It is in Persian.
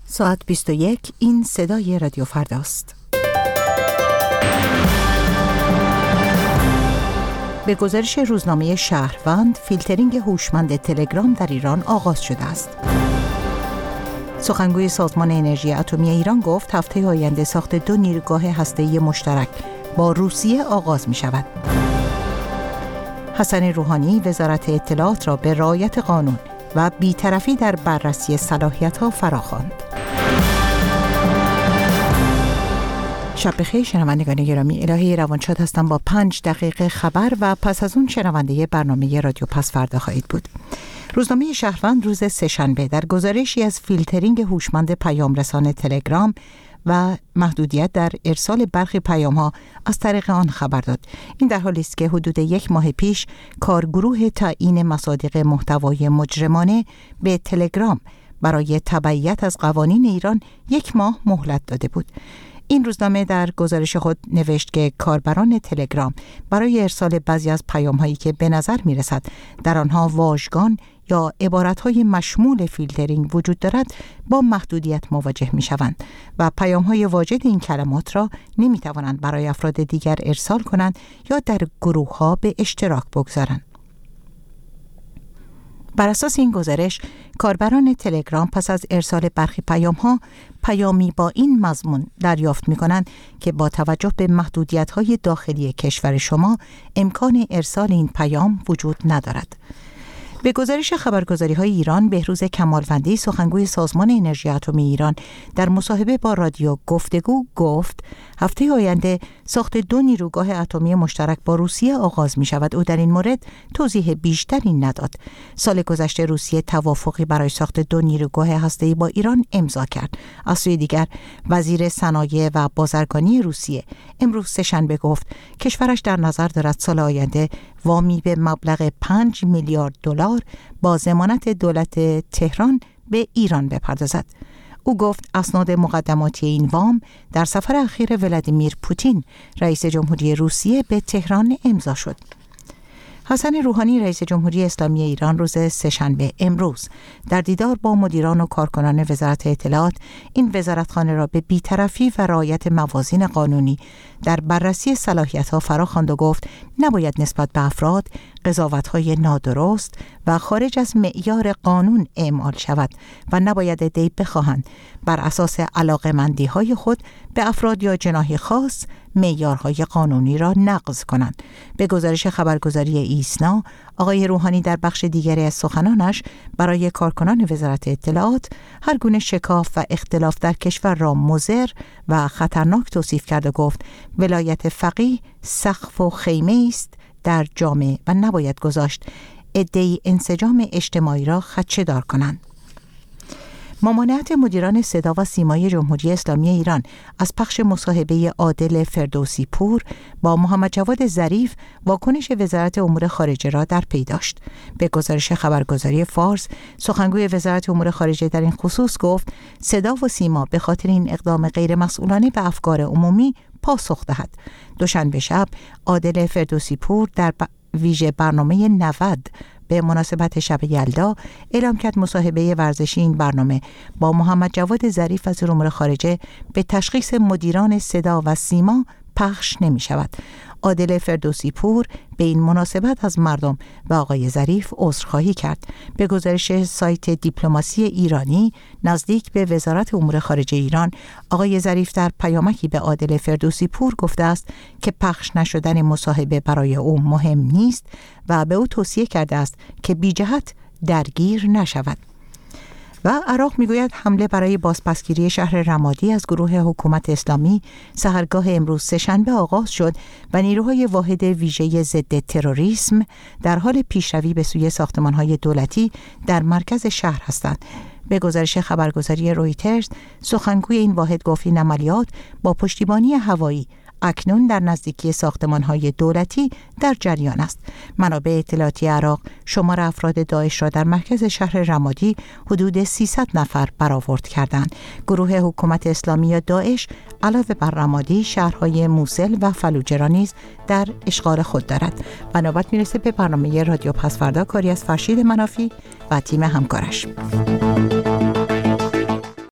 ساعت 21. این صدای رادیو فرداست. به گزارش روزنامه شهروند، فیلترینگ هوشمند تلگرام در ایران آغاز شده است. سخنگوی سازمان انرژی اتمی ایران گفت هفته آینده ساخت 2 نیروگاه هسته‌ای مشترک با روسیه آغاز می شود. حسن روحانی وزارت اطلاعات را به رعایت قانون و بی‌طرفی در بررسی صلاحیت‌ها فراخواند. شب بخیر شنوندگان گرامی، الهی روانشاد هستم با 5 دقیقه خبر و پس از اون شنونده برنامه رادیو پس فردا خواهید بود. روزنامه شهروند روز سه‌شنبه در گزارشی از فیلترینگ هوشمند پیامرسان تلگرام و محدودیت در ارسال برخی پیام‌ها از طریق آن خبر داد. این در حالی است که حدود 1 ماه پیش کارگروه تعیین مصادیق محتوای مجرمانه به تلگرام برای تبعیت از قوانین ایران 1 ماه مهلت داده بود. این روزنامه در گزارش خود نوشت که کاربران تلگرام برای ارسال بعضی از پیام‌هایی که به نظر می‌رسد در آنها واژگان یا عبارت‌های مشمول فیلترینگ وجود دارد با محدودیت مواجه می‌شوند و پیام‌های واجد این کلمات را نمی‌توانند برای افراد دیگر ارسال کنند یا در گروه‌ها به اشتراک بگذارند. بر اساس این گزارش، کاربران تلگرام پس از ارسال برخی پیام‌ها پیامی با این مضمون دریافت می‌کنند که با توجه به محدودیت‌های داخلی کشور شما امکان ارسال این پیام وجود ندارد. به گزارش خبرگزاری‌های ایران، بهروز کمالوندی سخنگوی سازمان انرژی اتمی ایران در مصاحبه با رادیو گفتگو گفت هفته آینده ساخت 2 نیروگاه اتمی مشترک با روسیه آغاز می‌شود. او در این مورد توضیح بیشتری نداد. سال گذشته روسیه توافقی برای ساخت 2 نیروگاه هسته‌ای با ایران امضا کرد. از سوی دیگر وزیر صنایع و بازرگانی روسیه امروز سه‌شنبه گفت کشورش در نظر دارد سال آینده وامی به مبلغ 5 میلیارد دلار با ضمانت دولت تهران به ایران بپردازد. او گفت اسناد مقدماتی این وام در سفر اخیر ولادیمیر پوتین رئیس جمهوری روسیه به تهران امضا شد. حسن روحانی رئیس جمهوری اسلامی ایران روز سه‌شنبه امروز در دیدار با مدیران و کارکنان وزارت اطلاعات این وزارتخانه را به بی‌طرفی و رعایت موازین قانونی در بررسی صلاحیت‌ها فراخواند و گفت نباید نسبت به افراد قضاوت‌های نادرست و خارج از معیار قانون اعمال شود و نباید عده‌ای بخواهند بر اساس علاقه‌مندی‌های خود به افراد یا جناح خاص معیارهای قانونی را نقض کنند. به گزارش خبرگزاری ایسنا، آقای روحانی در بخش دیگری از سخنانش برای کارکنان وزارت اطلاعات هر گونه شکاف و اختلاف در کشور را مضر و خطرناک توصیف کرد و گفت ولایت فقیه سقف و خیمه است در جامعه و نباید گذاشت عده‌ای انسجام اجتماعی را خدشه‌دار کنند. ممانعت مدیران صدا و سیمای جمهوری اسلامی ایران از پخش مصاحبه عادل فردوسی پور با محمد جواد ظریف واکنش وزارت امور خارجه را در پی داشت. به گزارش خبرگزاری فارس، سخنگوی وزارت امور خارجه در این خصوص گفت صدا و سیما به خاطر این اقدام غیر مسئولانه به افکار عمومی پاسخ دهد. دوشنبه شب عادل فردوسی پور در ویژه برنامه 90 به مناسبت شب یلدا اعلام کرد مصاحبه ورزشی این برنامه با محمد جواد ظریف وزیر امور خارجه به تشخیص مدیران صدا و سیما پخش نمی شود. عادل فردوسی پور به این مناسبت از مردم و آقای ظریف عذرخواهی کرد. به گزارش سایت دیپلماسی ایرانی نزدیک به وزارت امور خارجه ایران، آقای ظریف در پیامکی به عادل فردوسی پور گفته است که پخش نشدن مصاحبه برای او مهم نیست و به او توصیه کرده است که بی جهت درگیر نشود. و عراق میگوید حمله برای بازپسگیری شهر رمادی از گروه حکومت اسلامی سحرگاه امروز سه‌شنبه آغاز شد و نیروهای واحد ویژه ضد تروریسم در حال پیشروی به سوی ساختمان‌های دولتی در مرکز شهر هستند. به گزارش خبرگزاری رویترز، سخنگوی این واحد گفت این عملیات با پشتیبانی هوایی اکنون در نزدیکی ساختمان‌های دولتی در جریان است. منابع اطلاعاتی عراق شمار افراد داعش را در مرکز شهر رمادی حدود 300 نفر برآورد کردند. گروه حکومت اسلامی یا داعش علاوه بر رمادی شهرهای موصل و فلوجه را نیز در اشغال خود دارد. و نوبت میرسه به برنامه رادیو پس فردا، کاری از فرشید منافی و تیم همکارش.